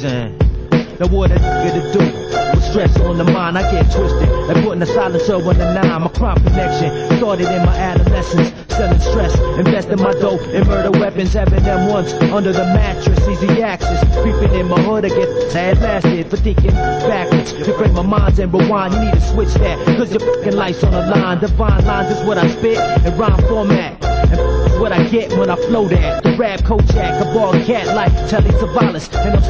saying? Now what a nigga to do? With stress on the mind, I get twisted. Like putting a silencer on the 9. My crime connection started in my adolescence. Selling stress, investing my dough in murder weapons. Having them once under the mattress, easy access. Creeping in my hood, I get sad blasted for thinking backwards. To break my mind and rewind, you need to switch that. Cause your fucking life's on the line. Divine lines is what I spit in rhyme format. And what I get when I flow that. The rap Kojak, a ball cat like Telly Savalas. And I'm